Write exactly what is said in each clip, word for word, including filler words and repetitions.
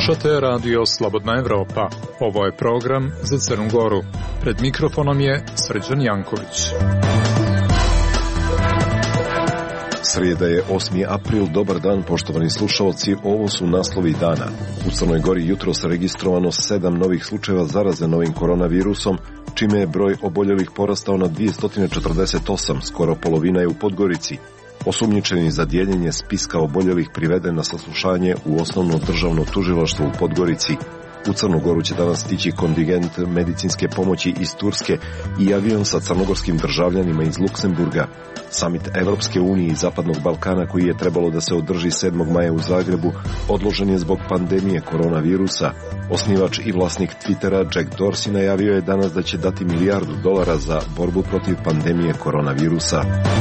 Slušate radio Slobodna Evropa. Ovo je program za Crnu Goru. Pred mikrofonom je Srđan Janković. Srijeda je osmi april, dobar dan poštovani slušalci, ovo su naslovi dana. U Crnoj Gori jutros registrovano sedam novih slučajeva zaraze novim koronavirusom, čime je broj oboljelih porastao na dvjesto četrdeset osam, skoro polovina je u Podgorici. Osumnjičeni za dijeljenje spiska oboljelih priveden na saslušanje u osnovno državno tužilaštvo u Podgorici. U Crnu Goru će danas stići kontingent medicinske pomoći iz Turske i avion sa crnogorskim državljanima iz Luksemburga. Samit Evropske unije i Zapadnog Balkana, koji je trebalo da se održi sedmog maja u Zagrebu, odložen je zbog pandemije koronavirusa. Osnivač i vlasnik Twittera Jack Dorsey najavio je danas da će dati milijardu dolara za borbu protiv pandemije koronavirusa.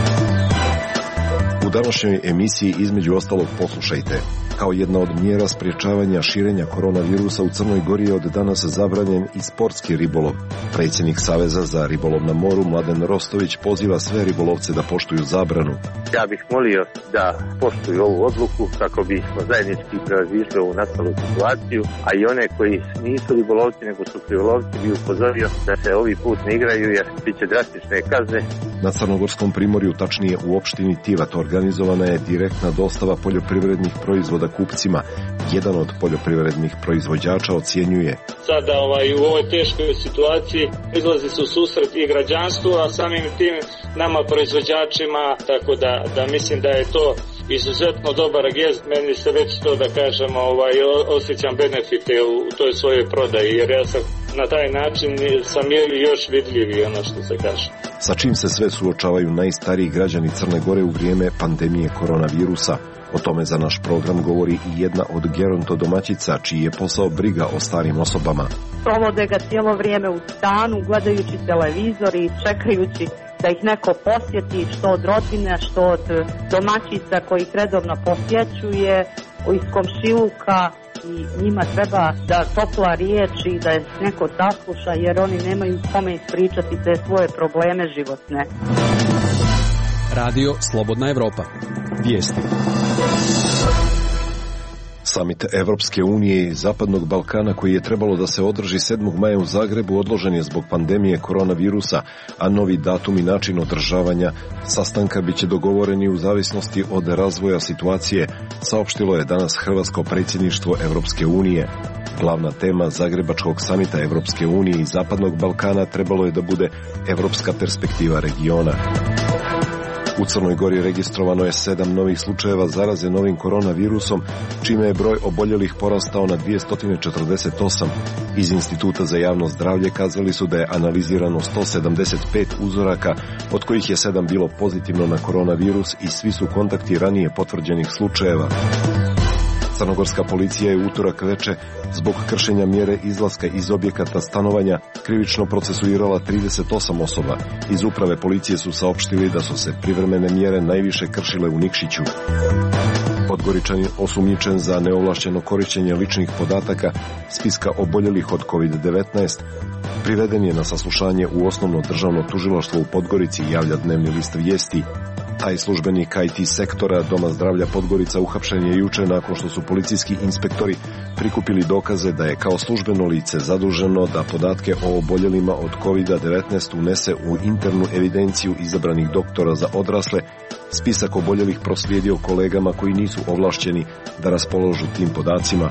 U današnjoj emisiji između ostalog poslušajte. Kao jedna od mjera sprječavanja širenja koronavirusa u Crnoj Gori je od danas zabranjen i sportski ribolov. Predsjednik Saveza za ribolov na moru Mladen Rostović poziva sve ribolovce da poštuju zabranu. Ja bih molio da poštuju ovu odluku kako bismo zajednički prevazišli ovu nastalu situaciju, a i one koji nisu ribolovci nego su krivolovci bi upozorio da se ovi put ne igraju jer bit će drastične kazne. Na Crnogorskom primorju, tačnije u opštini Tivat, organizovana je direktna dostava poljoprivrednih proizvoda kupcima. Jedan od poljoprivrednih proizvođača ocjenjuje: Sada ovaj, u ovoj teškoj situaciji izlazi se u susret i građanstvu, a samim tim nama proizvođačima, tako da, da mislim da je to izuzetno dobar gest. Meni se već to, da kažem, ovaj, osjećam benefite u, u toj svojoj prodaji, jer ja sam na taj način sam još vidljiviji, ono što se kaže. Sa čim se sve suočavaju najstariji građani Crne Gore u vrijeme pandemije koronavirusa? O tome za naš program govori i jedna od gerontodomaćica, čiji je posao briga o starim osobama. Provode ga cijelo vrijeme u stanu, gledajući televizor i čekajući da ih neko posjeti, što od rodbine, što od domaćica koji ih redovno posjećuje, iz komšiluka, i njima treba da topla riječ i da je neko sasluša, jer oni nemaju kome ispričati te svoje probleme životne. Radio Slobodna Evropa. Vijesti. Samit Evropske unije i Zapadnog Balkana, koji je trebalo da se održi sedmog maja u Zagrebu, odložen je zbog pandemije koronavirusa, a novi datum i način održavanja sastanka biće dogovoreni u zavisnosti od razvoja situacije, saopštilo je danas hrvatsko predsjedništvo Evropske unije. Glavna tema Zagrebačkog samita Evropske unije i Zapadnog Balkana trebalo je da bude evropska perspektiva regiona. U Crnoj Gori registrovano je sedam novih slučajeva zaraze novim koronavirusom, čime je broj oboljelih porastao na dvjesto četrdeset osam. Iz Instituta za javno zdravlje kazali su da je analizirano sto sedamdeset pet uzoraka, od kojih je sedam bilo pozitivno na koronavirus i svi su kontakti ranije potvrđenih slučajeva. Crnogorska policija je utorak veče zbog kršenja mjere izlaska iz objekata stanovanja krivično procesuirala trideset osam osoba. Iz uprave policije su saopštili da su se privremene mjere najviše kršile u Nikšiću. Podgoričanin osumnjičen za neovlašćeno korištenje ličnih podataka spiska oboljelih od kovid devetnaest priveden je na saslušanje u osnovno državno tužilaštvo u Podgorici, javlja dnevni list Vijesti. Taj službenik I T sektora Doma zdravlja Podgorica uhapšen je juče nakon što su policijski inspektori prikupili dokaze da je kao službeno lice zaduženo da podatke o oboljelima od kovid devetnaest unese u internu evidenciju izabranih doktora za odrasle. Spisak oboljelih proslijedio kolegama koji nisu ovlašćeni da raspoložu tim podacima.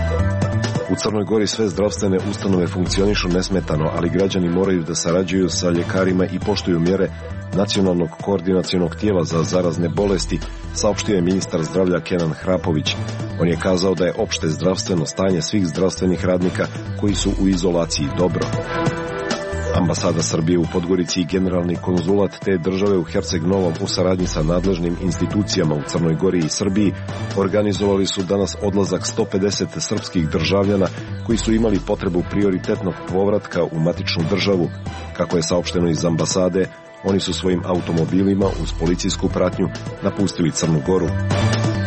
U Crnoj Gori sve zdravstvene ustanove funkcionišu nesmetano, ali građani moraju da sarađuju sa ljekarima i poštuju mjere Nacionalnog koordinacionog tijela za zarazne bolesti, saopštio je ministar zdravlja Kenan Hrapović. On je kazao da je opšte zdravstveno stanje svih zdravstvenih radnika koji su u izolaciji dobro. Ambasada Srbije u Podgorici i generalni konzulat te države u Herceg Novom u saradnji sa nadležnim institucijama u Crnoj Gori i Srbiji organizovali su danas odlazak sto pedeset srpskih državljana koji su imali potrebu prioritetnog povratka u matičnu državu. Kako je saopšteno iz ambasade, oni su svojim automobilima uz policijsku pratnju napustili Crnu Goru.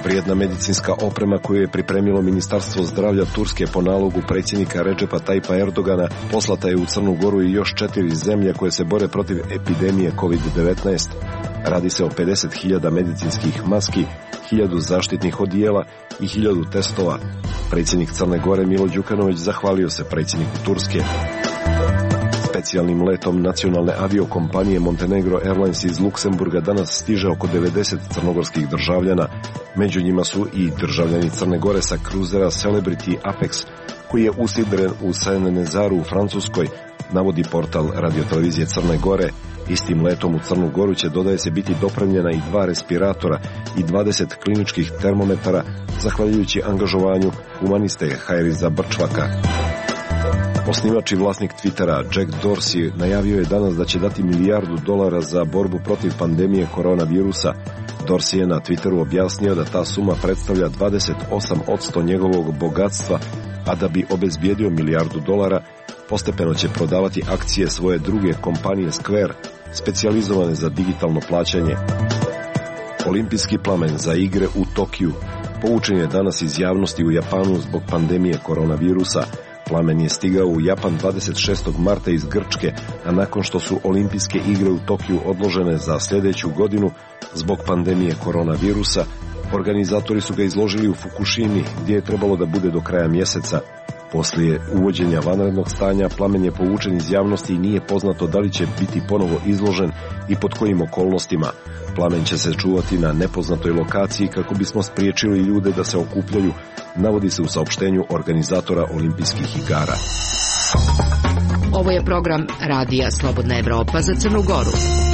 Vrijedna medicinska oprema koju je pripremilo Ministarstvo zdravlja Turske po nalogu predsjednika Redžepa Tajpa Erdogana poslata je u Crnu Goru i još četiri zemlje koje se bore protiv epidemije kovid devetnaest. Radi se o pedeset hiljada medicinskih maski, hiljadu zaštitnih odijela i hiljadu testova. Predsjednik Crne Gore Milo Đukanović zahvalio se predsjedniku Turske. Specijalnim letom nacionalne aviokompanije Montenegro Airlines iz Luksemburga danas stiže oko devedeset crnogorskih državljana. Među njima su i državljani Crne Gore sa kruzera Celebrity Apex, koji je usidren u Saint-Nazaire u Francuskoj, navodi portal radiotelevizije Crne Gore. Istim letom u Crnu Goru će, dodaje se, biti dopremljena i dva respiratora i dvadeset kliničkih termometara, zahvaljujući angažovanju humaniste Hajriza Brčvaka. Osnivač i vlasnik Twittera Jack Dorsey najavio je danas da će dati milijardu dolara za borbu protiv pandemije koronavirusa. Dorsey je na Twitteru objasnio da ta suma predstavlja dvadeset osam posto njegovog bogatstva, a da bi obezbijedio milijardu dolara, postepeno će prodavati akcije svoje druge kompanije Square, specijalizovane za digitalno plaćanje. Olimpijski plamen za igre u Tokiju povučen je danas iz javnosti u Japanu zbog pandemije koronavirusa. Plamen je stigao u Japan dvadeset šestog marta iz Grčke, a nakon što su olimpijske igre u Tokiju odložene za sljedeću godinu zbog pandemije koronavirusa, organizatori su ga izložili u Fukushimi, gdje je trebalo da bude do kraja mjeseca. Poslije uvođenja vanrednog stanja, plamen je povučen iz javnosti i nije poznato da li će biti ponovo izložen i pod kojim okolnostima. Plamen će se čuvati na nepoznatoj lokaciji kako bismo spriječili ljude da se okupljaju, navodi se u saopštenju organizatora olimpijskih igara. Ovo je program Radija Slobodna Evropa za Crnu Goru.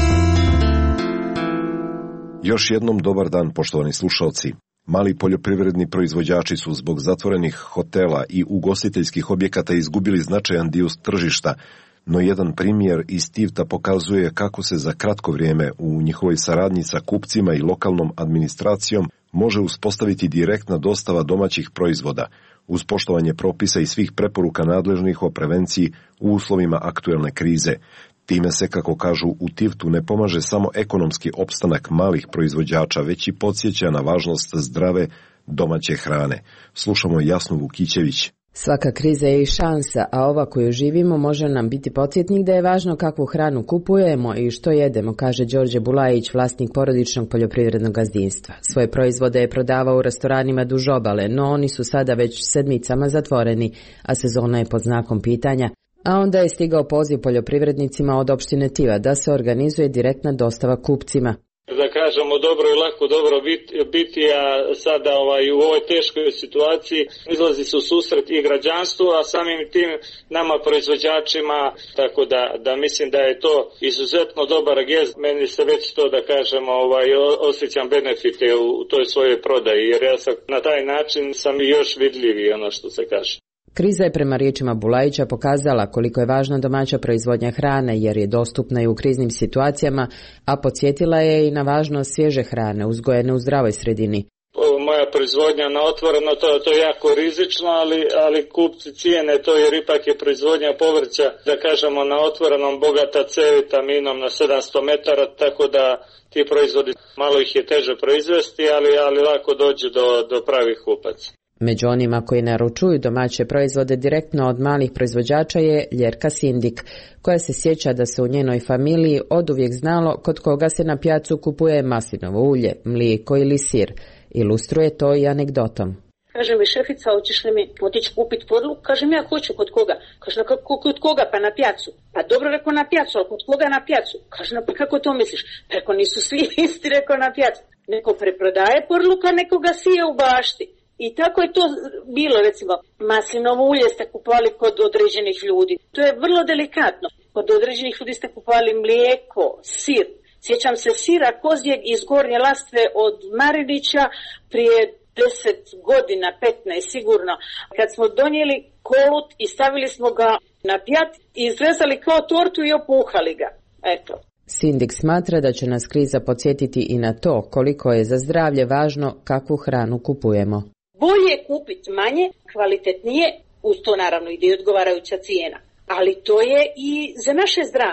Još jednom dobar dan, poštovani slušalci. Mali poljoprivredni proizvođači su zbog zatvorenih hotela i ugostiteljskih objekata izgubili značajan dio tržišta, no jedan primjer iz Tivta pokazuje kako se za kratko vrijeme u njihovoj saradnji sa kupcima i lokalnom administracijom može uspostaviti direktna dostava domaćih proizvoda, uz poštovanje propisa i svih preporuka nadležnih o prevenciji u uslovima aktuelne krize. Time se, kako kažu u Tivtu, ne pomaže samo ekonomski opstanak malih proizvođača, već i podsjeća na važnost zdrave domaće hrane. Slušamo Jasnu Vukićević. Svaka kriza je i šansa, a ova koju živimo može nam biti podsjetnik da je važno kakvu hranu kupujemo i što jedemo, kaže Đorđe Bulajić, vlasnik porodičnog poljoprivrednog gazdinstva. Svoje proizvode je prodavao u restoranima duž obale, no oni su sada već sedmicama zatvoreni, a sezona je pod znakom pitanja. A onda je stigao poziv poljoprivrednicima od opštine Tiva da se organizuje direktna dostava kupcima. Da kažemo dobro i lako dobro biti, biti a sada ovaj, u ovoj teškoj situaciji izlazi se u susret i građanstvu, a samim tim nama proizvođačima, tako da, da mislim da je to izuzetno dobar gest. Meni se već to, da kažemo, ovaj, osjećam benefite u, u toj svojoj prodaji, jer ja sam na taj način sam i još vidljiviji, ono što se kaže. Kriza je prema riječima Bulajića pokazala koliko je važna domaća proizvodnja hrane jer je dostupna i u kriznim situacijama, a podsjetila je i na važnost svježe hrane uzgojene u zdravoj sredini. Moja proizvodnja na otvoreno, to, to je jako rizično, ali, ali kupci cijene to jer ipak je proizvodnja povrća, da kažemo, na otvorenom bogata C vitaminom na sedamsto metara, tako da ti proizvodi malo ih je teže proizvesti, ali, ali lako dođu do, do pravih kupaca. Među onima koji naručuju domaće proizvode direktno od malih proizvođača je Ljerka Sindik, koja se sjeća da se u njenoj familiji oduvijek znalo kod koga se na pijacu kupuje maslinovo ulje, mlijeko ili sir. Ilustruje to i anegdotom. Kaže mi šefica, hoćeš li mi otići kupiti podluk? Kažem, ja hoću, kod koga? Kaže, kod koga? Pa na pijacu. Pa dobro, rekao na pijacu, ali kod koga na pijacu? Kaže, pa kako to misliš? Pa rekao, nisu svi isti, rekao na pijacu. Neko preprodaje podluka, nekoga sije u bašti. I tako je to bilo, recimo, maslinovo ulje ste kupovali kod određenih ljudi. To je vrlo delikatno. Kod određenih ljudi ste kupovali mlijeko, sir. Sjećam se sira kozjeg iz Gornje Lastve od Marinića prije deset godina, petnaest sigurno. Kad smo donijeli kolut i stavili smo ga na pjat i izrezali kao tortu i opuhali ga. Eto. Sindik smatra da će nas kriza podsjetiti i na to koliko je za zdravlje važno kakvu hranu kupujemo. Bolje je kupiti manje, kvalitetnije, uz to naravno ide i odgovarajuća cijena. Ali to je i za naše zdravlje.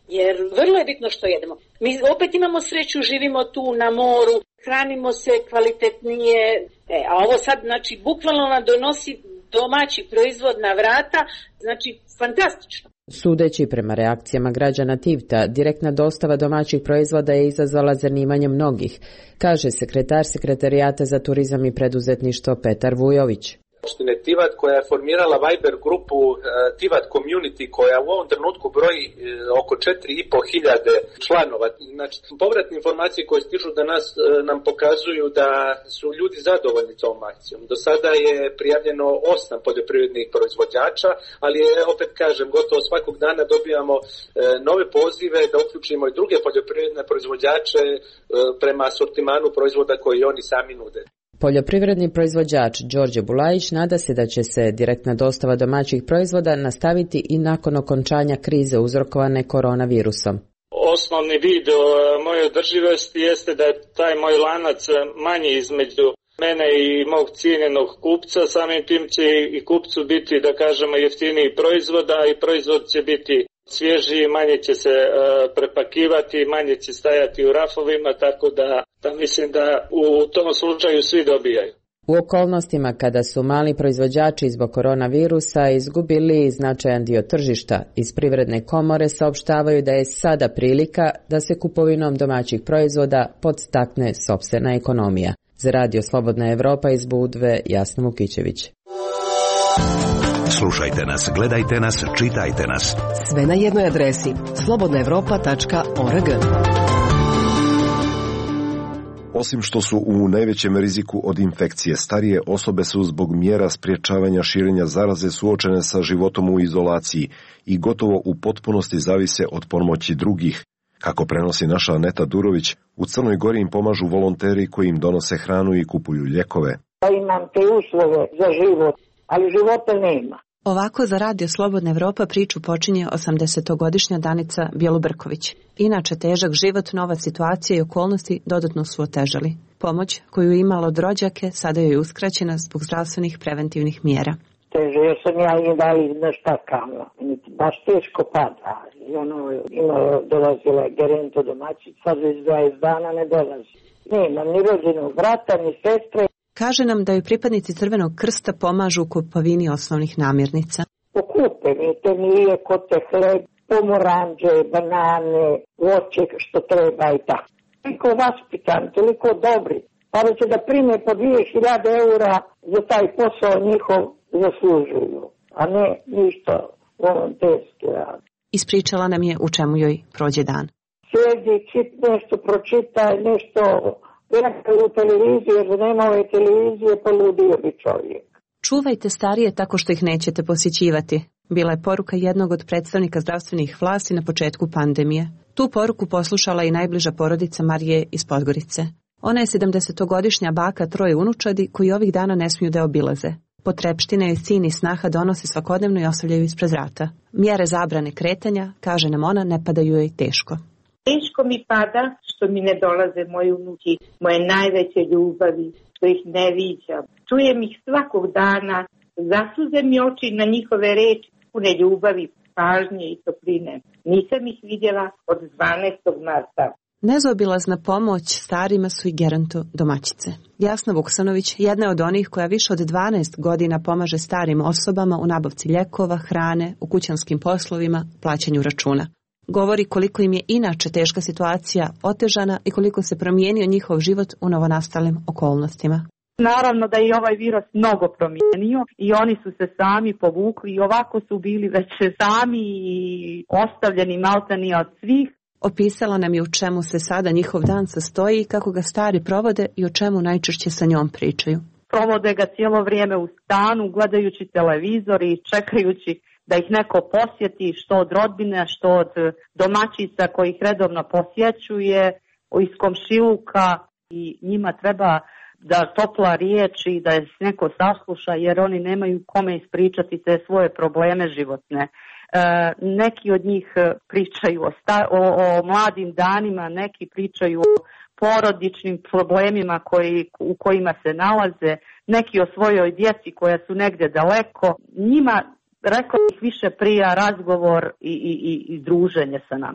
Jer vrlo je bitno što jedemo. Mi opet imamo sreću, živimo tu na moru, hranimo se kvalitetnije, e, a ovo sad, znači, bukvalno nam donosi domaći proizvod na vrata, znači, fantastično. Sudeći prema reakcijama građana Tivta, direktna dostava domaćih proizvoda je izazvala zanimanje mnogih, kaže sekretar Sekretarijata za turizam i preduzetništvo Petar Vujović. Opštine Tivat koja je formirala Viber grupu uh, Tivat Community koja u ovom trenutku broji uh, oko četiri i po hiljade članova. Znači, povratne informacije koje stižu da nas uh, nam pokazuju da su ljudi zadovoljni tom akcijom. Do sada je prijavljeno osam poljoprivrednih proizvođača, ali je, opet kažem, gotovo svakog dana dobijamo uh, nove pozive da uključimo i druge poljoprivredne proizvođače uh, prema asortimanu proizvoda koji oni sami nude. Poljoprivredni proizvođač Đorđe Bulajić nada se da će se direktna dostava domaćih proizvoda nastaviti i nakon okončanja krize uzrokovane koronavirusom. Osnovni vid moje održivosti jeste da je taj moj lanac manji između mene i mog cijenjenog kupca, samim tim će i kupcu biti, da kažemo, jeftiniji proizvoda i proizvod će biti svježiji, manje će se uh, prepakivati, manje će stajati u rafovima, tako da, da mislim da u tom slučaju svi dobijaju. U okolnostima kada su mali proizvođači zbog koronavirusa izgubili značajan dio tržišta, iz Privredne komore saopštavaju da je sada prilika da se kupovinom domaćih proizvoda podstakne sopstvena ekonomija. Za Radio Slobodna Evropa iz Budve, Jasna Mukićević. Slušajte nas, gledajte nas, čitajte nas. Sve na jednoj adresi slobodna evropa tačka org. Osim što su u najvećem riziku od infekcije, starije osobe su zbog mjera sprječavanja širenja zaraze suočene sa životom u izolaciji i gotovo u potpunosti zavise od pomoći drugih. Kako prenosi naša Aneta Durović, u Crnoj Gori im pomažu volonteri koji im donose hranu i kupuju lijekove. Imam te uslove za život, ali života nema. Ovako za Radio Slobodna Evropa priču počinje osamdesetogodišnja Danica Bjelobrković. Inače težak život, nova situacija i okolnosti dodatno su otežali. Pomoć koju je imala od rođake sada joj je uskraćena zbog zdravstvenih preventivnih mjera. Teže, ja sam ja invalidna štakavla. Baš teško pada. I ono, ima dolazila geronto domaćica, već dvadeset dana ne dolazi. Nema ni rođenog brata, ni sestre. Kaže nam da joj pripadnici Crvenog krsta pomažu u kupovini osnovnih namirnica. Pokupe mi te mlijeko, te hleb, pomoranđe, banane, voće što treba i tako. Toliko vaspitan, toliko dobri. Pa da će da prime po dvije hiljade eura za taj posao njihov zaslužuju, a ne ništa volonterski rad. Ispričala nam je u čemu joj prođe dan. Sjedi, čit nešto, pročitaj nešto. Gledaju televiziju, jer nema ove televizije, poludio bi čovjek. Čuvajte starije tako što ih nećete posjećivati. Bila je poruka jednog od predstavnika zdravstvenih vlasti na početku pandemije. Tu poruku poslušala i najbliža porodica Marije iz Podgorice. Ona je sedamdesetogodišnja baka troje unučadi koji ovih dana ne smiju da obilaze. Potrepštine joj sin i snaha donose svakodnevno i ostavljaju ispred vrata. Mjere zabrane kretanja, kaže nam ona, ne padaju joj teško. Teško mi pada što mi ne dolaze moji unuki, moje najveće ljubavi, što ih ne viđam. Čujem ih svakog dana, zasuze mi oči na njihove reči, pune ljubavi, pažnje i topline. Nisam ih vidjela od dvanaestog marta. Nezaobilazna pomoć starima su i geronto domaćice. Jasna Vuksanović jedna je od onih koja više od dvanaest godina pomaže starim osobama u nabavci lijekova, hrane, u kućanskim poslovima, plaćanju računa. Govori koliko im je inače teška situacija otežana i koliko se promijenio njihov život u novonastalim okolnostima. Naravno da je ovaj virus mnogo promijenio i oni su se sami povukli i ovako su bili već sami i ostavljeni maltani od svih. Opisala nam je u čemu se sada njihov dan sastoji, kako ga stari provode i o čemu najčešće sa njom pričaju. Provode ga cijelo vrijeme u stanu, gledajući televizor i čekajući da ih neko posjeti, što od rodbine, što od domaćica koji ih redovno posjećuje, iz komšiluka, i njima treba da topla riječ i da se neko sasluša, jer oni nemaju kome ispričati te svoje probleme životne. E, neki od njih pričaju o, sta, o, o mladim danima, neki pričaju o porodičnim problemima koji, u kojima se nalaze, neki o svojoj djeci koja su negdje daleko. Njima, rekla bih, više prija razgovor i, i, i druženje sa nama.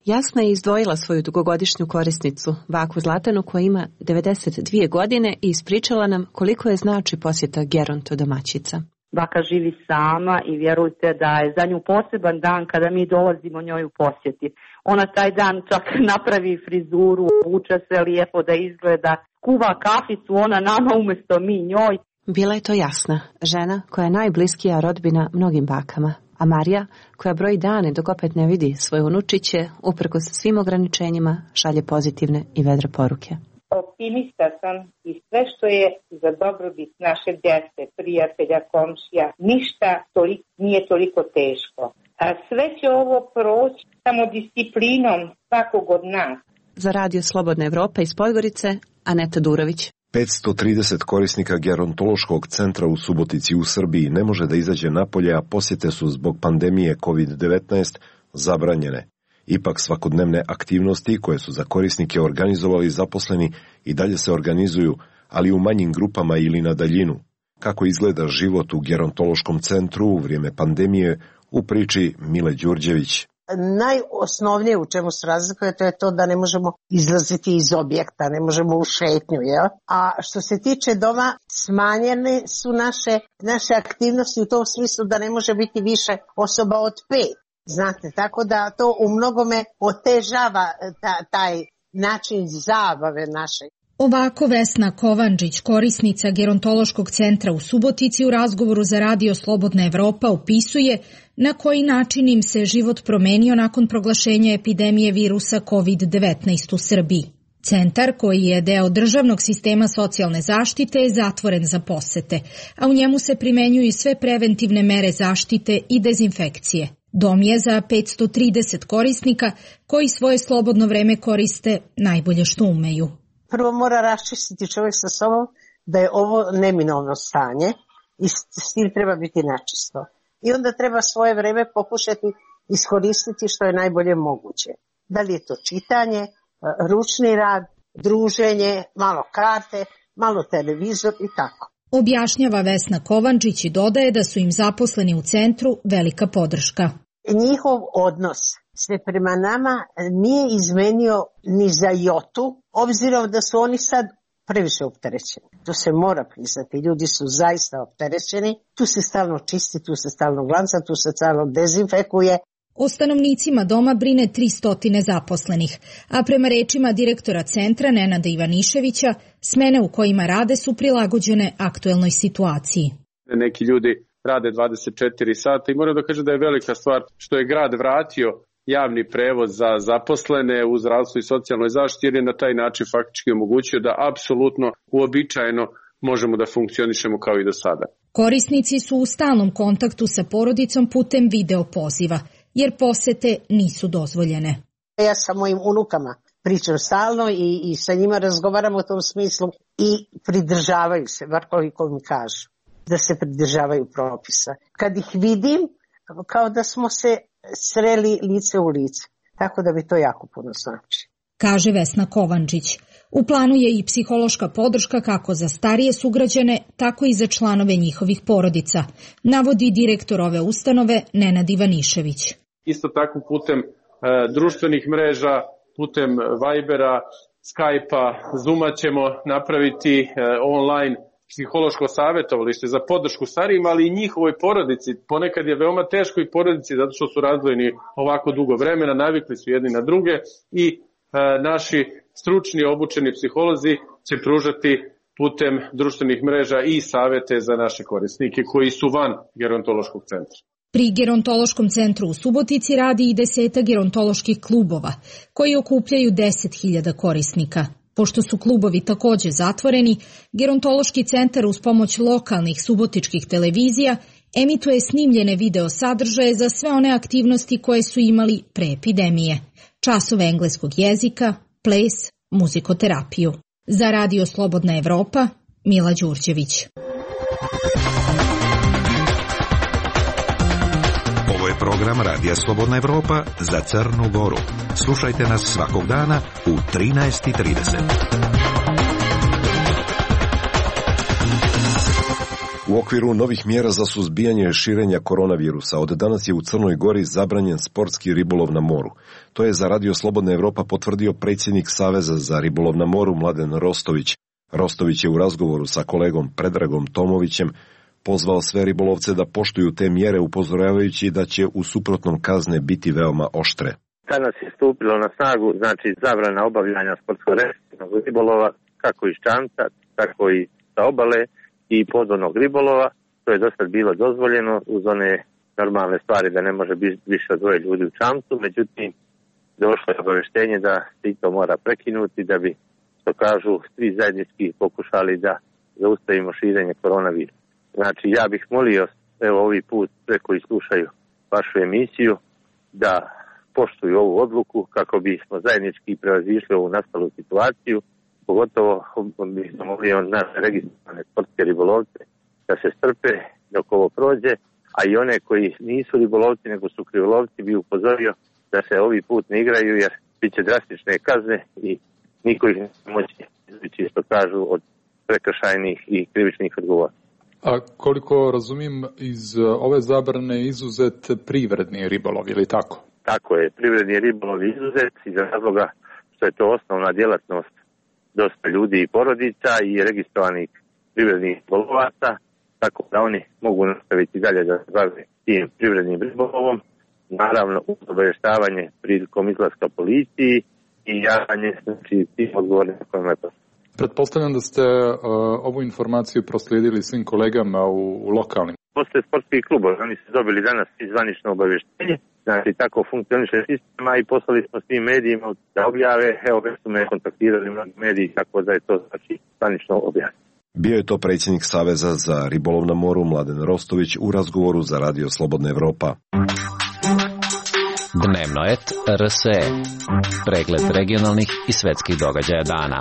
Jasna je izdvojila svoju dugogodišnju korisnicu, baku Zlatanu, koja ima devedeset dvije godine i ispričala nam koliko je znači posjeta geronto domaćica. Baka živi sama i vjerujte da je za nju poseban dan kada mi dolazimo njoj u posjeti. Ona taj dan čak napravi frizuru, uče se lijepo da izgleda, kuva kaficu, ona nama umjesto mi njoj. Bila je to Jasna, žena koja je najbliskija rodbina mnogim bakama, a Marija, koja broji dane dok opet ne vidi svoje unučiće, uprkos svim ograničenjima, šalje pozitivne i vedre poruke. Optimista sam i sve što je za dobrobit naše djece, prijatelja, komšija, ništa toliko, nije toliko teško. A sve će ovo proći samo disciplinom svakog od nas. Za Radio Slobodna Evropa iz Podgorice, Aneta Durović. petsto trideset korisnika gerontološkog centra u Subotici u Srbiji ne može da izađe napolje, a posjete su zbog pandemije kovid devetnaest zabranjene. Ipak svakodnevne aktivnosti koje su za korisnike organizovali zaposleni i dalje se organizuju, ali u manjim grupama ili na daljinu. Kako izgleda život u gerontološkom centru u vrijeme pandemije, u priči Mile Đurđević. Najosnovnije u čemu se razlikuje to je to da ne možemo izlaziti iz objekta, ne možemo u šetnju, jel? A što se tiče doma, smanjene su naše, naše aktivnosti u tom smislu da ne može biti više osoba od pet. Znate, tako da to u mnogome otežava ta, taj način zabave naše. Ovako Vesna Kovančić, korisnica gerontološkog centra u Subotici, u razgovoru za Radio Slobodna Evropa opisuje na koji način im se život promenio nakon proglašenja epidemije virusa kovid devetnaest u Srbiji. Centar, koji je deo državnog sistema socijalne zaštite, je zatvoren za posete, a u njemu se primenjuju sve preventivne mere zaštite i dezinfekcije. Dom je za petsto trideset korisnika koji svoje slobodno vreme koriste najbolje što umeju. Prvo mora raščistiti čovjek sa sobom da je ovo neminovno stanje i s tim treba biti načisto. I onda treba svoje vreme pokušati iskoristiti što je najbolje moguće. Da li je to čitanje, ručni rad, druženje, malo karte, malo televizor i tako. Objašnjava Vesna Kovančić i dodaje da su im zaposleni u centru velika podrška. Njihov odnos se prema nama nije izmenio ni za jotu, obzirom da su oni sad previše opterećeni. To se mora priznati, ljudi su zaista opterećeni, tu se stalno čisti, tu se stalno glanca, tu se stalno dezinfekuje. O stanovnicima doma brine tristo zaposlenih, a prema rečima direktora centra Nenada Ivaniševića, smene u kojima rade su prilagođene aktuelnoj situaciji. Neki ljudi rade dvadeset četiri sata i moram da kažem da je velika stvar što je grad vratio javni prevoz za zaposlene u zdravstvu i socijalnoj zaštiti, jer je na taj način faktički omogućio da apsolutno uobičajeno možemo da funkcionišemo kao i do sada. Korisnici su u stalnom kontaktu sa porodicom putem video poziva, jer posete nisu dozvoljene. Ja sa mojim unukama pričam stalno i, i sa njima razgovaram u tom smislu i pridržavaju se, bar koliko mi kažu, da se pridržavaju propisa. Kad ih vidim, kao da smo se sreli lice u lice, tako da bi to jako puno znači. Kaže Vesna Kovančić. U planu je i psihološka podrška kako za starije sugrađane, tako i za članove njihovih porodica, navodi direktor ove ustanove Nenad Ivanišević. Isto tako putem e, društvenih mreža, putem Vibera, Skype-a, Zooma ćemo napraviti e, online psihološko savjetovalište za podršku starijima, ali i njihovoj porodici. Ponekad je veoma teško i porodici zato što su razdvojeni ovako dugo vremena, navikli su jedni na druge i e, naši stručni obučeni psiholozi će pružati putem društvenih mreža i savjete za naše korisnike koji su van gerontološkog centra. Pri gerontološkom centru u Subotici radi i deseta gerontoloških klubova, koji okupljaju deset hiljada korisnika. Pošto su klubovi također zatvoreni, gerontološki centar uz pomoć lokalnih subotičkih televizija emituje snimljene video sadržaje za sve one aktivnosti koje su imali pre epidemije. Časove engleskog jezika, ples, muzikoterapiju. Za Radio Slobodna Evropa, Mila Đurđević. Ovo je program Radija Slobodna Evropa za Crnu Goru. Slušajte nas svakog dana u trinaest i trideset. U okviru novih mjera za suzbijanje širenja koronavirusa od danas je u Crnoj Gori zabranjen sportski ribolov na moru. To je za Radio Slobodna Evropa potvrdio predsjednik Saveza za ribolov na moru Mladen Rostović. Rostović je u razgovoru sa kolegom Predragom Tomovićem pozvao sve ribolovce da poštuju te mjere, upozoravajući da će u suprotnom kazne biti veoma oštre. Danas je stupilo na snagu, znači zabrana obavljanja sportsko-rekreativnog ribolova, kako iz čamca, tako i sa obale i podvodnog ribolova. To je dosad bilo dozvoljeno uz one normalne stvari da ne može biti više od dvoje ljudi u čamcu, međutim došlo je obavještenje da se to mora prekinuti da bi, što kažu, svi zajednički pokušali da zaustavimo širenje koronavirusa. Znači ja bih molio, evo ovi put sve koji slušaju vašu emisiju, da poštuju ovu odluku kako bismo zajednički prevazišli ovu nastalu situaciju. Pogotovo bih zamolio naše registrovane sportske ribolovce da se strpe dok ovo prođe, a i one koji nisu ribolovci nego su krivolovci bi upozorio da se ovi put ne igraju jer bit će drastične kazne i niko ih ne moći izvući, što kažu, od prekršajnih i krivičnih odgovornosti. A koliko razumijem, iz ove zabrane izuzet privredni ribolov, ili tako? Tako je, privredni ribolov izuzet iz razloga što je to osnovna djelatnost dosta ljudi i porodica i registrovanih privrednih ribolovaca, tako da oni mogu nastaviti dalje da se bave tim privrednim ribolovom, naravno uz obavještavanje prilikom izlaska policiji i javljanje, znači, tim odgovorima kojima je postavljeno. Pretpostavljam da ste uh, ovu informaciju proslijedili svim kolegama u, u lokalnim. Postoje sportski klubovi, oni su dobili danas zvanično obavještenje, znači tako funkcioniše sistema i poslali smo svim medijima da objave, evo već su me kontaktirali mnogi mediji, tako da je to znači zvanično objavljeno. Bio je to predsjednik Saveza za ribolov na moru Mladen Rostović u razgovoru za Radio Slobodna Evropa. Dnevnoet R S E. Pregled regionalnih i svetskih događaja dana.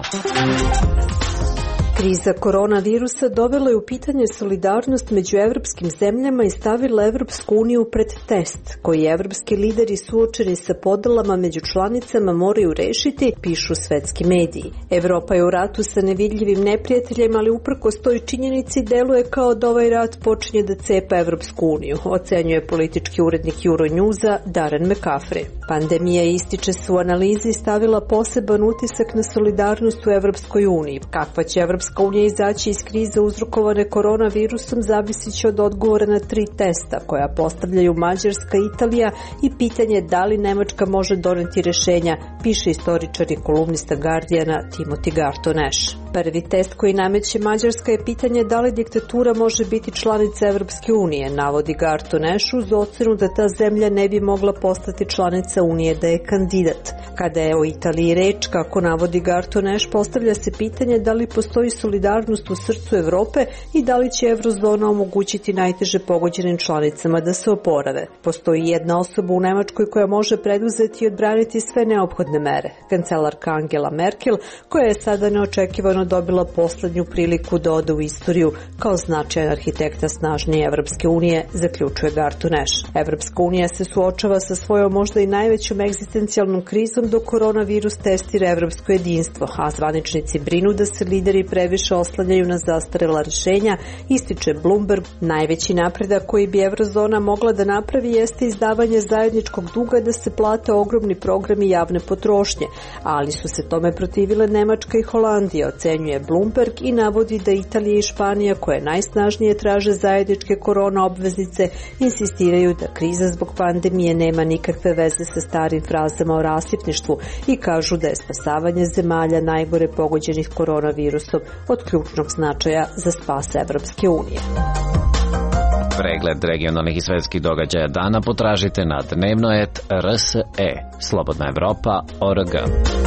Kriza koronavirusa dovela je u pitanje solidarnost među evropskim zemljama i stavila Evropsku uniju pred test, koji evropski lideri suočeni sa podelama među članicama moraju rešiti, pišu svetski mediji. Evropa je u ratu sa nevidljivim neprijateljem, ali uprkos toj činjenici deluje kao da ovaj rat počinje da cepa Evropsku uniju, ocenjuje politički urednik Euronewsa Darren McCaffrey. Pandemija, ističe se u analizi, stavila poseban utisak na solidarnost u Evropskoj uniji. Kakva će Evropska unija izaći iz krize uzrokovane koronavirusom zavisit će od odgovora na tri testa koja postavljaju Mađarska i Italija i pitanje da li Nemačka može doneti rešenja, piše istoričar i kolumnista Guardiana Timothy Garton Ash. Prvi test koji nameće Mađarska je pitanje da li diktatura može biti članica Evropske unije, navodi Garton Ash uz ocenu da ta zemlja ne bi mogla postati članica unije da je kandidat. Kada je o Italiji reč, kako navodi Garton Ash, postavlja se pitanje da li postoji solidarnost u srcu Evrope i da li će Eurozona omogućiti najteže pogođenim članicama da se oporave. Postoji jedna osoba u Nemačkoj koja može preduzeti i odbraniti sve neophodne mere. Kancelarka Angela Merkel, koja je sada neočekivano dobila poslednju priliku da ode u istoriju kao značajan arhitekta snažnije Evropske unije, zaključuje Garton Ash. Evropska unija se suočava sa svojom možda i najvećom egzistencijalnom krizom dok koronavirus testira evropsko jedinstvo, a zvaničnici brinu da se lideri previše oslanjaju na zastarela rešenja, ističe Bloomberg. Najveći napredak koji bi Eurozona mogla da napravi jeste izdavanje zajedničkog duga da se plate ogromni programi javne potrošnje, ali su se tome protivile Nemačka i Holandija, ocenjuje Bloomberg i navodi da Italija i Španija, koje najsnažnije traže zajedničke korona obveznice, insistiraju da kriza zbog pandemije nema nikakve veze sa starim frazama o rasipništvu i kažu da je spasavanje zemalja najgore pogođenih koronavirusom od ključnog značaja za spas Evropske unije. Pregled regionalnih i svetskih događaja dana potražite na dnevnoet R S E. Slobodna Evropa точка о р г.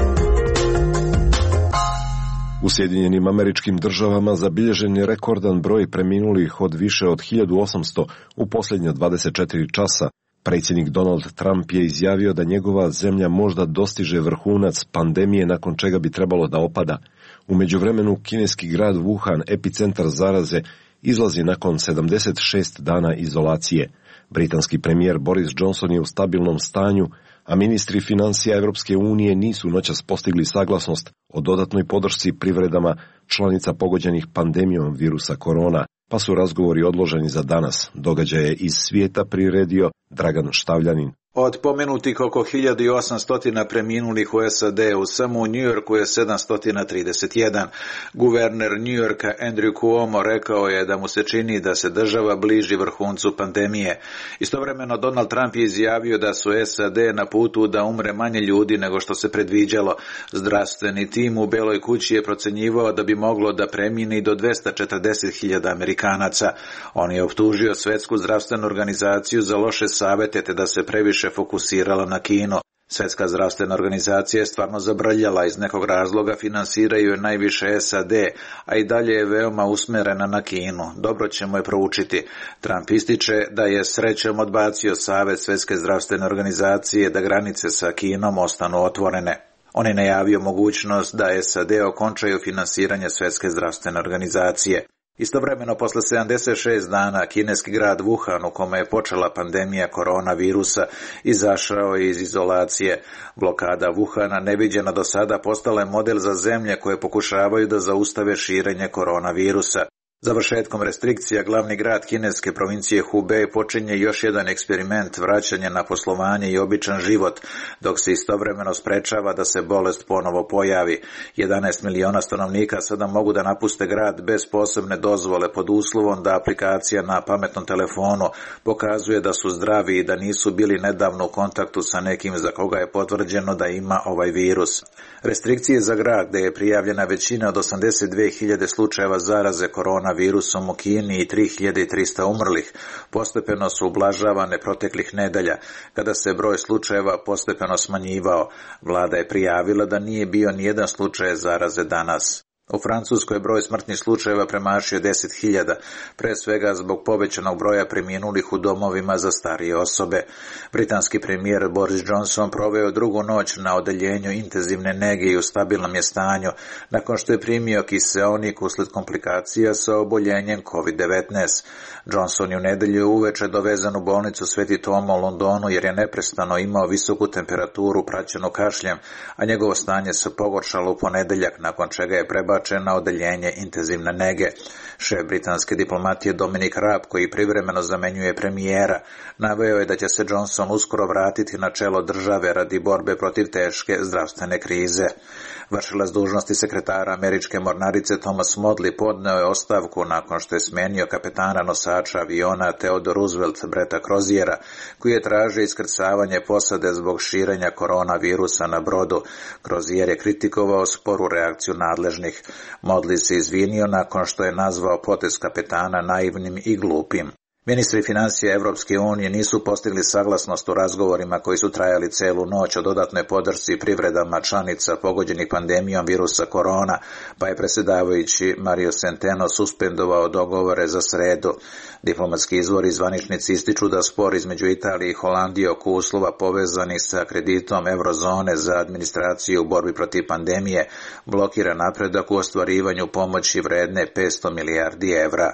U Sjedinjenim Američkim Državama zabilježen je rekordan broj preminulih od više od hiljadu osamsto u posljednja dvadeset četiri časa. Predsjednik Donald Trump je izjavio da njegova zemlja možda dostiže vrhunac pandemije nakon čega bi trebalo da opada. U međuvremenu kineski grad Wuhan, epicentar zaraze, izlazi nakon sedamdeset šest dana izolacije. Britanski premijer Boris Johnson je u stabilnom stanju, a ministri financija Evropske unije nisu noćas postigli saglasnost o dodatnoj podršci privredama članica pogođenih pandemijom virusa korona. pa su razgovori odloženi za danas. Događaje iz svijeta priredio Dragan Štavljanin. Od pomenutih oko hiljadu osamsto preminulih u S A D-u, samo u Njujorku je sedamsto trideset jedan. Guverner Njujorka Andrew Cuomo rekao je da mu se čini da se država bliži vrhuncu pandemije. Istovremeno Donald Trump je izjavio da su S A D na putu da umre manje ljudi nego što se predviđalo. Zdravstveni tim u Beloj kući je procenjivao da bi moglo da premine i do dvesta četrdeset hiljada Amerikanaca. On je optužio Svetsku zdravstvenu organizaciju za loše savete te da se previše fokusirala na Kinu. Svjetska zdravstvena organizacija je stvarno zabrljala, iz nekog razloga finansiraju je najviše S A D, a i dalje je veoma usmjerena na Kinu. Dobro ćemo je proučiti. Trump ističe da je srećom odbacio savjet Svjetske zdravstvene organizacije da granice sa Kinom ostanu otvorene. On je najavio mogućnost da S A D okončaju finansiranje Svjetske zdravstvene organizacije. Istovremeno, posle sedamdeset šest dana, kineski grad Wuhan, u kome je počela pandemija koronavirusa, izašao je iz izolacije. Blokada Wuhana, neviđena do sada, postala je model za zemlje koje pokušavaju da zaustave širenje koronavirusa. Završetkom restrikcija, glavni grad kineske provincije Hubei počinje još jedan eksperiment vraćanja na poslovanje i običan život, dok se istovremeno sprečava da se bolest ponovo pojavi. jedanaest miliona stanovnika sada mogu da napuste grad bez posebne dozvole pod uslovom da aplikacija na pametnom telefonu pokazuje da su zdravi i da nisu bili nedavno u kontaktu sa nekim za koga je potvrđeno da ima ovaj virus. Restrikcije za grad, gde je prijavljena većina od osamdeset dve hiljade slučajeva zaraze korona virusom u Kini i tri hiljade trista umrlih, postepeno su ublažavane proteklih nedelja, kada se broj slučajeva postepeno smanjivao. Vlada je prijavila da nije bio nijedan slučaj zaraze danas. U Francuskoj broj smrtnih slučajeva premašio deset hiljada, pre svega zbog povećanog broja preminulih u domovima za starije osobe. Britanski premijer Boris Johnson proveo drugu noć na odeljenju intenzivne nege i u stabilnom je stanju, nakon što je primio kiseonik usled komplikacija sa oboljenjem kovid devetnaest. Johnson je u nedelju uveče dovezan u bolnicu Sveti Toma u Londonu jer je neprestano imao visoku temperaturu praćenu kašljem, a njegovo stanje se pogoršalo u ponedeljak, nakon čega je prebačen na odeljenje intenzivne nege. Šef britanske diplomatije Dominic Raab, koji privremeno zamenjuje premijera, naveo je da će se Johnson uskoro vratiti na čelo države radi borbe protiv teške zdravstvene krize. Vršilac dužnosti sekretara američke mornarice Thomas Modly podneo je ostavku nakon što je smenio kapetana nosača aviona Theodore Roosevelt Bretta Croziera, koji je tražio iskrcavanje posade zbog širenja koronavirusa na brodu. Crozier je kritikovao sporu reakciju nadležnih. Modly se izvinio nakon što je nazvao potez kapetana naivnim i glupim. Ministri financija Evropske unije nisu postigli saglasnost u razgovorima koji su trajali celu noć o dodatnoj podršci privredama članica pogođenih pandemijom virusa korona, pa je predsjedavajući Mario Centeno suspendovao dogovore za sredu. Diplomatski izvori i zvaničnici ističu da spor između Italije i Holandije oko uslova povezanih sa kreditom eurozone za administraciju u borbi protiv pandemije blokira napredak u ostvarivanju pomoći vredne petsto milijardi evra.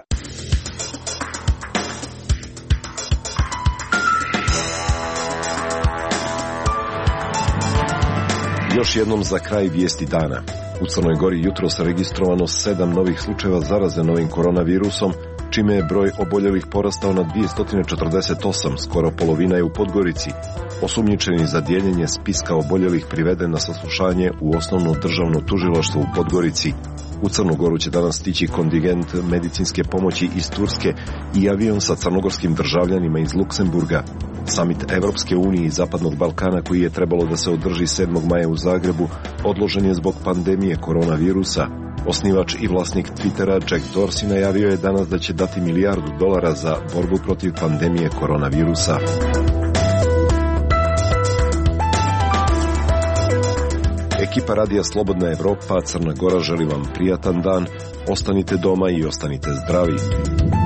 Još jednom za kraj vijesti dana. U Crnoj Gori jutros registrovano sedam novih slučajeva zaraze novim koronavirusom, čime je broj oboljelih porastao na dvjesto četrdeset osam, skoro polovina je u Podgorici. Osumnjičeni za dijeljenje spiska oboljelih priveden na saslušanje u osnovno državno tužilaštvo u Podgorici. U Crnu Goru će danas stići kontingent medicinske pomoći iz Turske i avion sa crnogorskim državljanima iz Luksemburga. Samit Evropske unije i Zapadnog Balkana, koji je trebalo da se održi sedmog maja u Zagrebu, odložen je zbog pandemije koronavirusa. Osnivač i vlasnik Twittera Jack Dorsey najavio je danas da će dati milijardu dolara za borbu protiv pandemije koronavirusa. Ekipa Radija Slobodna Evropa, Crna Gora želi vam prijatan dan, ostanite doma i ostanite zdravi.